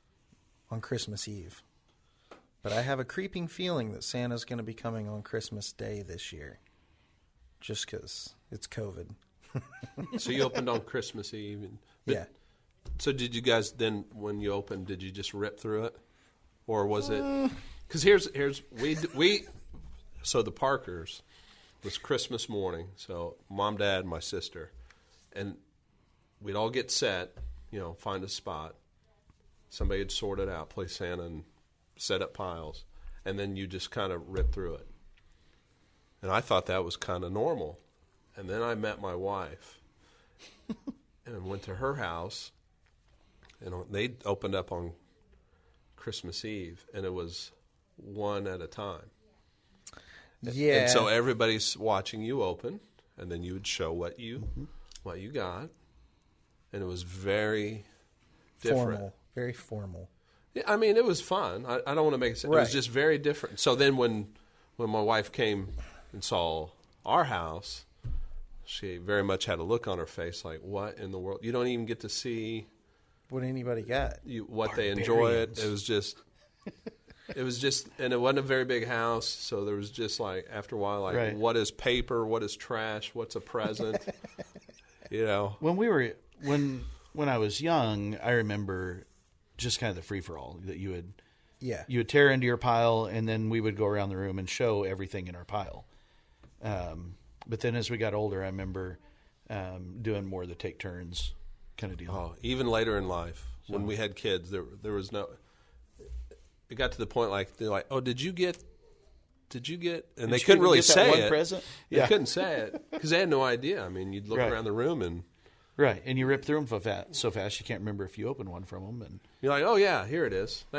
on Christmas Eve. But I have a creeping feeling that Santa's going to be coming on Christmas Day this year. Just because it's COVID. So you opened on Christmas Eve? And, but, yeah. So did you guys then, when you opened, did you just rip through it? Or was it... Because here's, here's we, we... So the Parkers was Christmas morning. So mom, dad, my sister. And we'd all get set, you know, find a spot. Somebody had sorted out, play Santa, and set up piles, and then you just kind of rip through it. And I thought that was kind of normal. And then I met my wife and went to her house, and they opened up on Christmas Eve, and it was one at a time. Yeah. And so everybody's watching you open, and then you would show what you mm-hmm. what you got, and it was very different. Formal. Very formal. Yeah, I mean, it was fun. I, I don't want to make it sound. Right. It was just very different. So then when when my wife came and saw our house, she very much had a look on her face like, what in the world? You don't even get to see what anybody got. You, what they enjoy it. It was just, it was just, and it wasn't a very big house. So there was just like, after a while, like, right. what is paper? What is trash? What's a present? You know? When we were, when, when I was young, I remember just kind of the free-for-all that you would yeah. you would tear into your pile, and then we would go around the room and show everything in our pile. Um, but then as we got older, I remember um, doing more of the take turns kind of deal. Oh, even later in life, so, when we had kids, there there was no – it got to the point like they're like, oh, did you get – did you get – and they couldn't really say one it. Present? They yeah. couldn't say it because they had no idea. I mean, you'd look right. around the room and – Right, and you rip through them so fast, so fast you can't remember if you opened one from them. And you're like, oh, yeah, here it is. Thank you.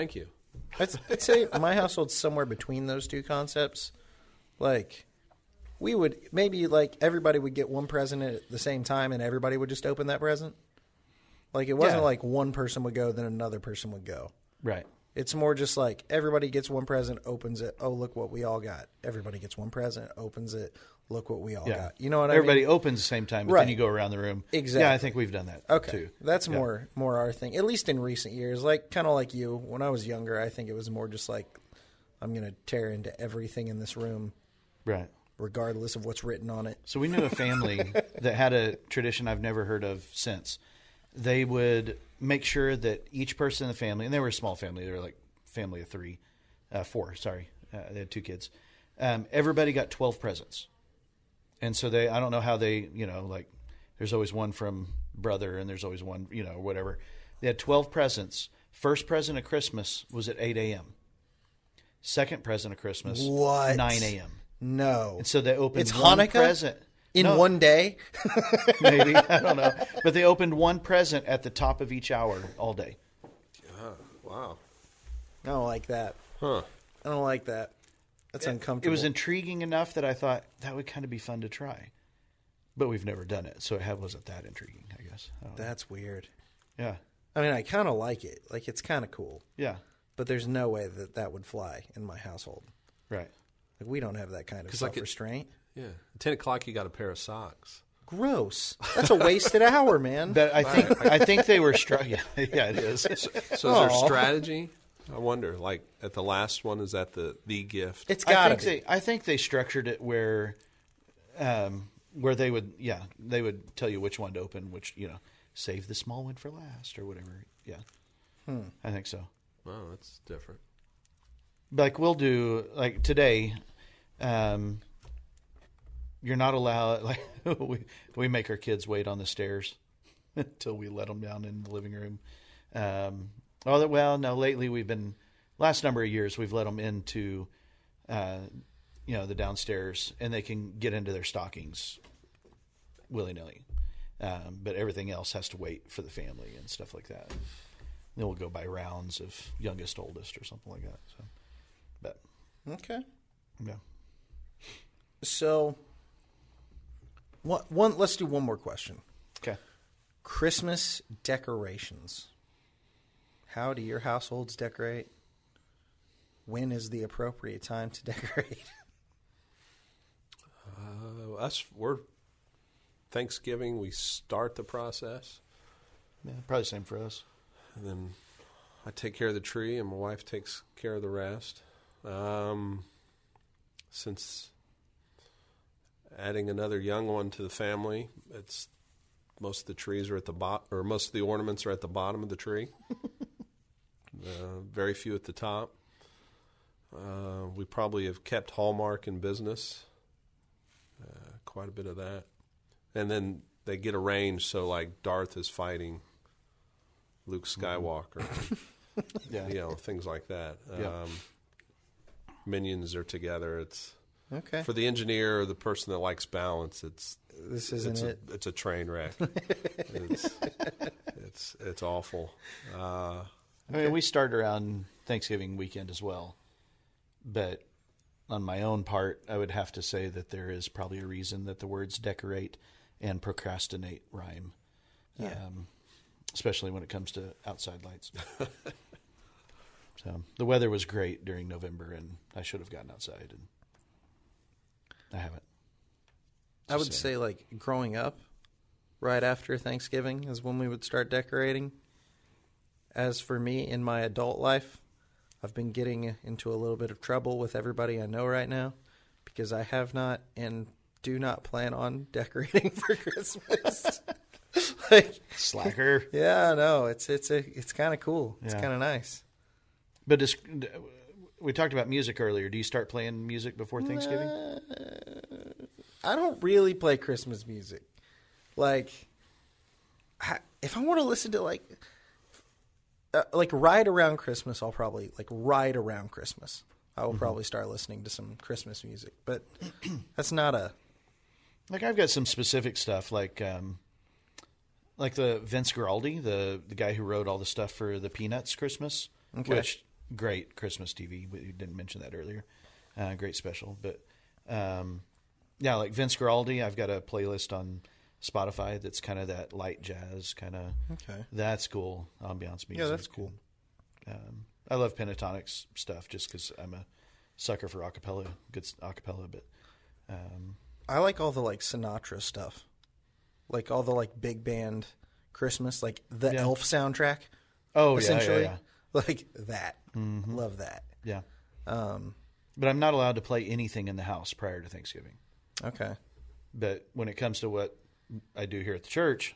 I'd, I'd say my household's somewhere between those two concepts. Like, we would maybe like everybody would get one present at the same time, and everybody would just open that present. Like, it wasn't Yeah. like one person would go, then another person would go. Right. It's more just like everybody gets one present, opens it. Oh, look what we all got. Everybody gets one present, opens it. Look what we all Yeah. got. You know what Everybody I mean? opens the same time, but Right. then you go around the room. Exactly. Yeah, I think we've done that Okay, too. that's Yeah. more more our thing. At least in recent years, like kind of like you. When I was younger, I think it was more just like I'm going to tear into everything in this room, Right. regardless of what's written on it. So we knew a family that had a tradition I've never heard of since. They would make sure that each person in the family, and they were a small family, they were like family of three, uh, four, sorry. Uh, they had two kids. Um, everybody got twelve presents. And so they, I don't know how they, you know, like there's always one from brother and there's always one, you know, whatever. They had twelve presents. First present of Christmas was at eight a.m. Second present of Christmas, What? nine a.m. No. And so they opened It's one Hanukkah? present. In No, one day? maybe. I don't know. But they opened one present at the top of each hour all day. Wow. I don't like that. Huh. I don't like that. That's It uncomfortable. was intriguing enough that I thought that would kind of be fun to try. But we've never done it, so it had- wasn't that intriguing, I guess. I don't know. That's weird. Yeah. I mean, I kind of like it. Like, it's kind of cool. Yeah. But there's no way that that would fly in my household. Right. Like, we don't have that kind of 'Cause like it- self-restraint. Yeah. At ten o'clock, you got a pair of socks. Gross. That's a wasted hour, man. But I think I think they were struck. Yeah, yeah, it is. So is there Aw. strategy? I wonder. Like at the last one, is that the the gift? It's I got to think be. they I think they structured it where, um, where they would yeah they would tell you which one to open, which you know save the small one for last or whatever. Yeah, Hmm. I think so. Wow, that's different. Like we'll do like today, um, you're not allowed. Like we we make our kids wait on the stairs until we let them down in the living room. Um, oh well, no. Lately we've been last number of years we've let them into, uh, you know, the downstairs and they can get into their stockings willy nilly. Um, but everything else has to wait for the family and stuff like that. Then we'll go by rounds of youngest, oldest, or something like that. So, but Okay. yeah. So, one, one, let's do one more question. Okay. Christmas decorations. How do your households decorate? When is the appropriate time to decorate? Uh, us, we're Thanksgiving. We start the process, Yeah, probably the same for us. and then I take care of the tree, and my wife takes care of the rest. Um, since adding another young one to the family, it's most of the trees are at the bottom, or most of the ornaments are at the bottom of the tree. uh, very few at the top. Uh, we probably have kept Hallmark in business. Uh, quite a bit of that. And then they get arranged so like Darth is fighting Luke Skywalker. Yeah. You know, things like that. Yeah. Um, minions are together. It's Okay. for the engineer or the person that likes balance. It's This isn't it's it. A, it's a train wreck. it's, it's it's awful. Uh, I mean, we start around Thanksgiving weekend as well. But on my own part, I would have to say that there is probably a reason that the words decorate and procrastinate rhyme. Yeah. Um, especially when it comes to outside lights. So the weather was great during November, and I should have gotten outside, and I haven't. I would Just say, like, growing up, right after Thanksgiving is when we would start decorating. As for me, in my adult life, I've been getting into a little bit of trouble with everybody I know right now because I have not and do not plan on decorating for Christmas. Like, slacker. yeah, no, it's it's a it's kind of cool. It's Yeah. kind of nice. But dis- we talked about music earlier. Do you start playing music before Thanksgiving? I don't really play Christmas music. Like, I, if I want to listen to like, uh, like right around Christmas, I'll probably like right around Christmas. I will probably start listening to some Christmas music, but that's not a. Like I've got some specific stuff, like um, like the Vince Guaraldi, the the guy who wrote all the stuff for the Peanuts Christmas, Okay. which great Christmas T V. We didn't mention that earlier. Uh, great special. But, um, yeah, like Vince Guaraldi, I've got a playlist on Spotify that's kind of that light jazz kind of. Okay. That's cool. Ambiance music. Yeah, that's cool. Um, I love Pentatonics stuff just because I'm a sucker for acapella, good acapella. But um, I like all the like Sinatra stuff, like all the like big band Christmas, like the Yeah. Elf soundtrack. oh yeah, essentially, yeah, like that. Love that. yeah, yeah. Um, But I'm not allowed to play anything in the house prior to Thanksgiving. okay. But when it comes to what I do here at the church,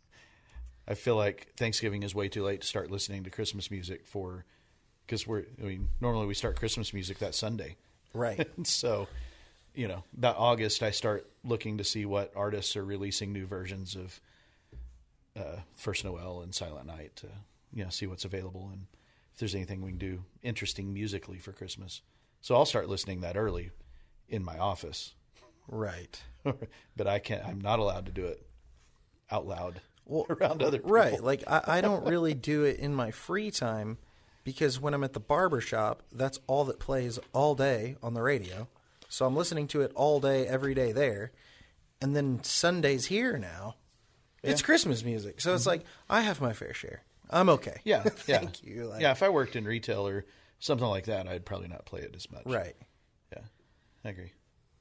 I feel like Thanksgiving is way too late to start listening to Christmas music for, because we're, I mean, normally we start Christmas music that Sunday. Right. So, you know, about August, I start looking to see what artists are releasing new versions of uh, First Noel and Silent Night to, you know, see what's available and if there's anything we can do interesting musically for Christmas. So I'll start listening that early in my office. Right. But I can't, I'm not allowed to do it out loud Well, around other people. Right. Like I, I don't really do it in my free time because when I'm at the barber shop, that's all that plays all day on the radio. So I'm listening to it all day, every day there. And then Sunday's here now. It's Christmas music. So it's like I have my fair share. I'm okay. Yeah. yeah. Thank you. Like, yeah. If I worked in retail or something like that, I'd probably not play it as much. Right. Yeah. I agree.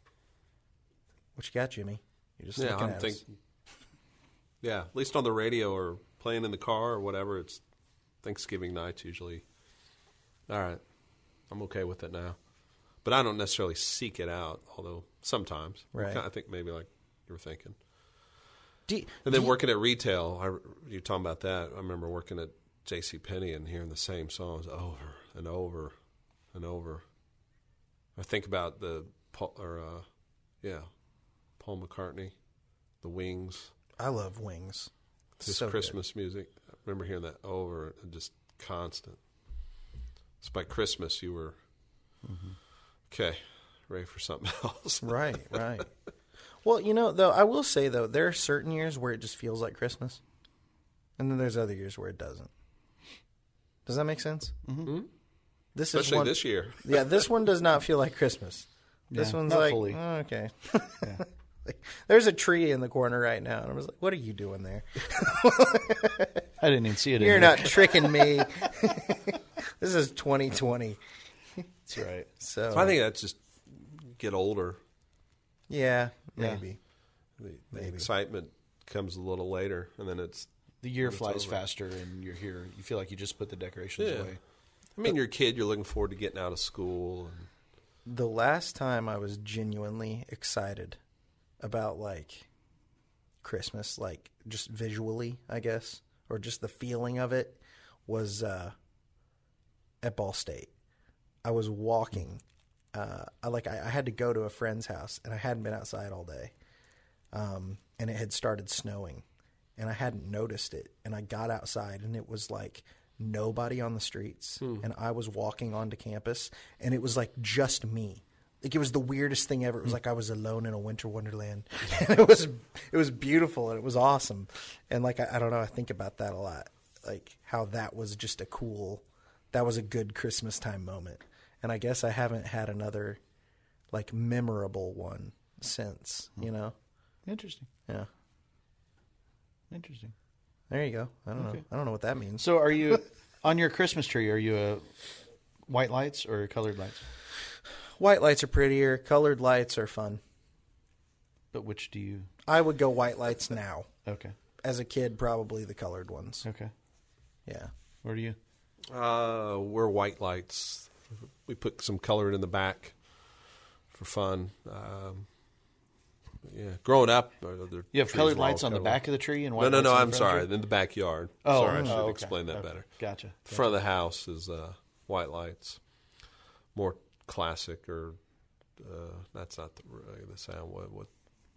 What you got, Jimmy? You're just Yeah, looking I'm at thinking. us. Yeah, at least on the radio or playing in the car or whatever. It's Thanksgiving nights usually. All right, I'm okay with it now, but I don't necessarily seek it out. Although sometimes, Right. I think maybe like you were thinking. Do, And do then you- working at retail, I, you're talking about that. I remember working at J C Penney and hearing the same songs over and over and over. I think about the Paul, or uh, yeah, Paul McCartney, the Wings, I love Wings. his So good. Christmas music. I remember hearing that over and just constant. So by Christmas, you were okay, ready for something else. Right, right. Well, you know, though, I will say, though, there are certain years where it just feels like Christmas. And then there's other years where it doesn't. Does that make sense? Mm-hmm. This is Especially one, this year. Yeah, this one does not feel like Christmas. This Yeah, one's not like, fully. oh, okay. Like, there's a tree in the corner right now. And I was like, what are you doing there? I didn't even see it. You're in not there. tricking me. This is twenty twenty. That's right. So, So I think that's just get older. yeah, Yeah. maybe. The, the Maybe. excitement comes a little later, and then it's. The year It's flies over. faster, and you're here. You feel like you just put the decorations Yeah. away. I mean, you're a kid. You're looking forward to getting out of school. And, The last time I was genuinely excited about like Christmas, like just visually, I guess, or just the feeling of it, was uh, at Ball State. I was walking. Uh, I like I, I had to go to a friend's house, and I hadn't been outside all day, um, and it had started snowing, and I hadn't noticed it. And I got outside, and it was like nobody on the streets, and I was walking onto campus, and it was like just me. Like it was the weirdest thing ever. It was like I was alone in a winter wonderland, and it was it was beautiful and it was awesome. And like I, I don't know, I think about that a lot, like how that was just a cool, that was a good Christmas time moment. And I guess I haven't had another like memorable one since. You know, Interesting. yeah. Interesting. There you go. I don't Okay. know. I don't know what that means. So, are you on your Christmas tree? Are you a white lights or colored lights? White lights are prettier. Colored lights are fun. But which do you? I would go white lights now. Okay. As a kid, probably the colored ones. Okay. Yeah. Where do you? uh, we're white lights. We put some color in the back for fun. Um, yeah, growing up, uh, the You have trees colored were all lights on the colored. back of the tree and white No, no, lights no. on the I'm front of sorry. the tree? In the backyard. Oh, sorry, I should oh, have okay. explained that Okay. better. Gotcha. The front of the house is uh, white lights, more classic, or uh, that's not the, uh, the sound. What? What?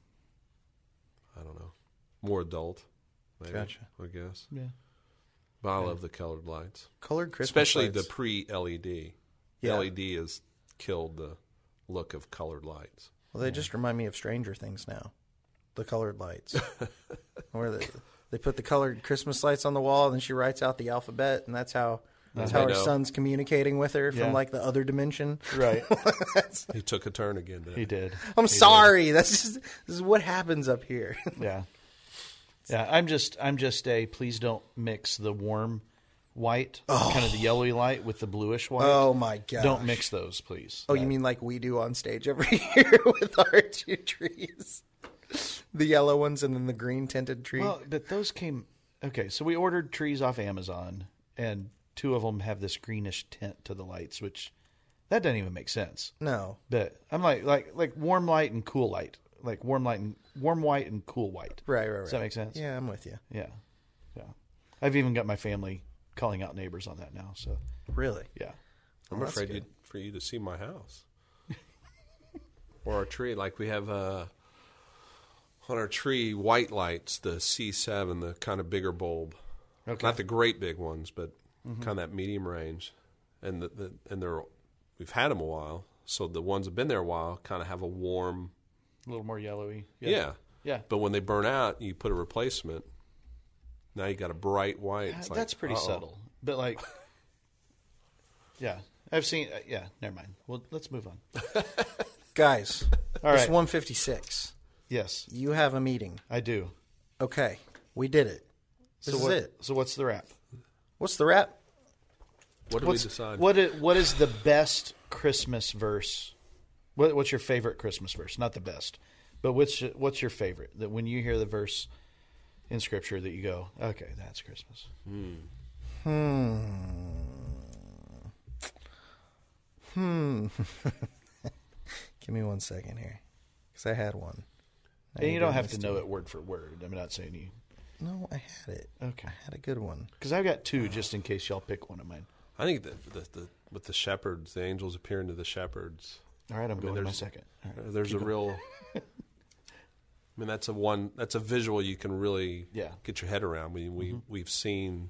I don't know. More adult, maybe. Gotcha. I guess. Yeah. But I love the colored lights, Colored Christmas especially lights. the pre-L E D. Yeah. L E D has killed the look of colored lights. Well, they just remind me of Stranger Things now. The colored lights. Where they, they put the colored Christmas lights on the wall, and then she writes out the alphabet, and that's how That's I how her know. son's communicating with her from Yeah. like the other dimension. Right. He took a turn again. Didn't He did. I'm He sorry. That's just this is what happens up here. did. Yeah. Yeah. I'm just. I'm just a. Please don't mix the warm white, kind of the yellowy light, with the bluish white. Oh my gosh. Don't mix those, please. Oh, That- you mean like we do on stage every year with our two trees? The yellow ones and then the green tinted tree. Well, but those came. Okay, so we ordered trees off Amazon, and two of them have this greenish tint to the lights, which that doesn't even make sense. no. But I'm like, like, like warm light and cool light, like warm light and warm white and cool white. Right, right, right. Does that make sense? Yeah, I'm with you. Yeah, yeah. I've even got my family calling out neighbors on that now. So Really? yeah, I'm that's afraid good. you, for you to see my house or our tree. Like we have uh, on our tree white lights, the C seven, the kind of bigger bulb, Okay. not the great big ones, but kind of that medium range. And the, the and they're we've had them a while, so the ones that have been there a while kind of have a warm, a little more yellowy. yeah. yeah. But when they burn out, you put a replacement. Now you got a bright white. Uh, It's like, That's pretty uh-oh. subtle, but like, yeah, I've seen. Uh, yeah, never mind. Well, let's move on. Guys, All it's right. one fifty-six. Yes, You have a meeting. I do. Okay. We did it. This so is what, it. So what's the wrap? What's the wrap? What did What's, we decide? What is, what is the best Christmas verse? What, what's your favorite Christmas verse? Not the best, but what's what's your favorite? That when you hear the verse in Scripture that you go, okay, that's Christmas. Hmm. Hmm. Give me one second here, because I had one. Now And you you're don't doing have this to to know me. it word for word. I'm not saying you, No, I had it. Okay. I had a good one. because I've got two just in case y'all pick one of mine. I think that the, the with the shepherds, the angels appearing to the shepherds. All right, I'm going to my there's- second. All right. There's a real. I mean, that's a one. That's a visual you can really Yeah. get your head around. We we we've seen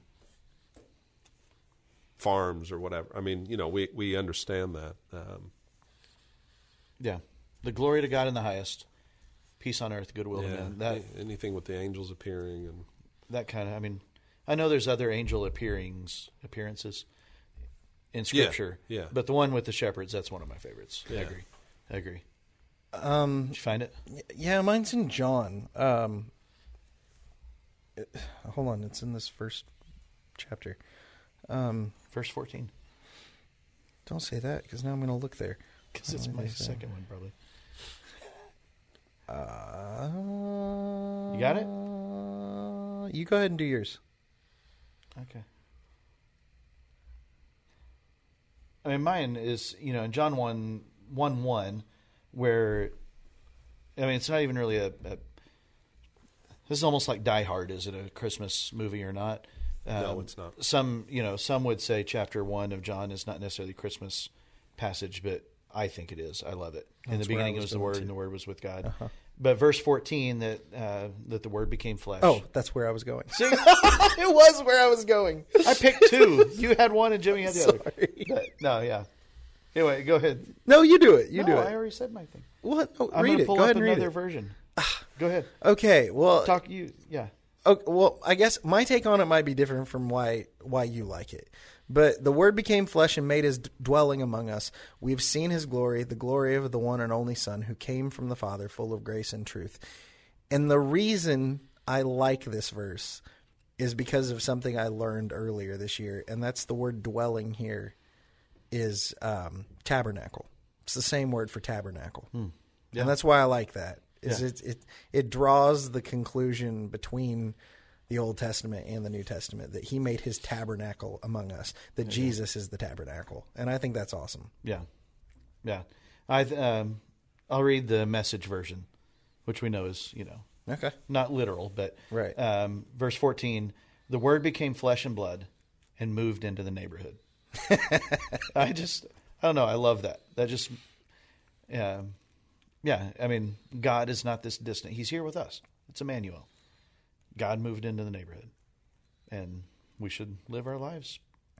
farms or whatever. I mean, you know, we we understand that. Um, Yeah, the glory to God in the highest, peace on earth, goodwill to yeah, men. That a- anything with the angels appearing and that kind of. I mean, I know there's other angel appearings appearances in Scripture. yeah. But the one with the shepherds, that's one of my favorites. I Yeah. agree. I agree. Um, Did you find it? yeah, mine's in John. Um, it- hold on, it's in this first chapter. Um, Verse fourteen. don't say that, because now I'm going to look there. Because it's What my did I say? second one, probably. Uh, You got it? You go ahead and do yours. Okay. I mean, mine is, you know, in John one, one, one, where, I mean, it's not even really a, a this is almost like Die Hard. Is it a Christmas movie or not? No, it's not. Some, you know, some would say chapter one of John is not necessarily a Christmas passage, but I think it is. I love it. In That's the where I beginning, it was was the going Word, to. and the Word was with God. But verse fourteen, that uh, that the Word became flesh. Oh, that's where I was going. See? It was where I was going. I picked two. You had one, and Jimmy had the other. Sorry. But, no, yeah. Anyway, go ahead. No, you do it. You no, do I it. already said my thing. What? Oh, I'm read going to it. pull Go up ahead and read another it. version. Go ahead. Okay. Well, Talk you. Yeah. Okay, well, I guess my take on it might be different from why why you like it. But the Word became flesh and made his d- dwelling among us. We've seen his glory, the glory of the one and only Son who came from the Father, full of grace and truth. And the reason I like this verse is because of something I learned earlier this year, and that's the word dwelling here is um, tabernacle. It's the same word for tabernacle. Yeah. And that's why I like that. Is Yeah. it, it it draws the conclusion between the Old Testament and the New Testament that he made his tabernacle among us, that Jesus is the tabernacle. And I think that's awesome. Yeah. Yeah. I th- um, I'll read the Message version, which we know is, you know, Okay. not literal, but Right. um, verse fourteen, the Word became flesh and blood and moved into the neighborhood. I just, I don't know. I love that. That just, um, yeah. I mean, God is not this distant. He's here with us. It's Emmanuel. God moved into the neighborhood, and we should live our lives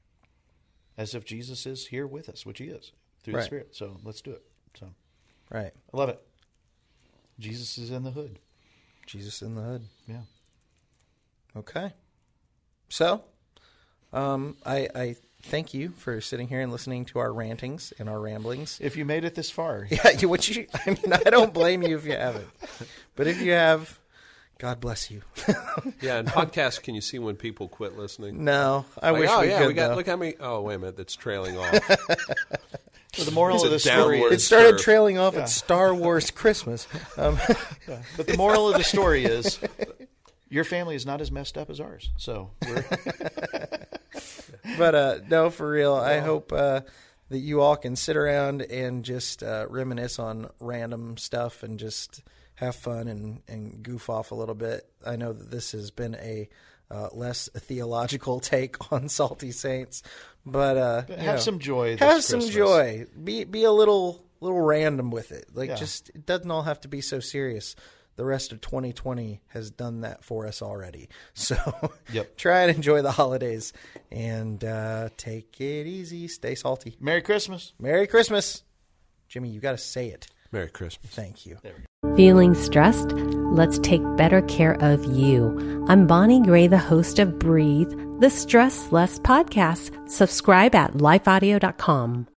as if Jesus is here with us, which he is through Right. the Spirit. So let's do it. So Right. I love it. Jesus is in the hood. Jesus in the hood. Yeah. Okay. So, um, I, I thank you for sitting here and listening to our rantings and our ramblings. If you made it this far. Yeah, you, what you, I mean, I don't blame you if you haven't. But if you have, God bless you. Yeah, and podcasts, can you see when people quit listening? No, I Like, wish oh, we yeah, could, we got, though. look how many, oh, wait a minute, that's trailing off. So the moral It's of a the story downward It is, started curve. trailing off Yeah. at Star Wars Christmas. Um, but the moral of the story is, your family is not as messed up as ours. So we're, but uh, no, for real, I hope uh, that you all can sit around and just uh, reminisce on random stuff and just have fun and, and goof off a little bit. I know that this has been a uh, less theological take on Salty Saints, but uh, you have know, some joy. This have some Christmas. joy. Be be a little little random with it. Like Yeah. just it doesn't all have to be so serious. The rest of twenty twenty has done that for us already. So Yep. try and enjoy the holidays and uh, take it easy. Stay salty. Merry Christmas. Merry Christmas. Jimmy, you got to say it. Merry Christmas. Thank you. Feeling stressed? Let's take better care of you. I'm Bonnie Gray, the host of Breathe, the Stress Less podcast. Subscribe at life audio dot com.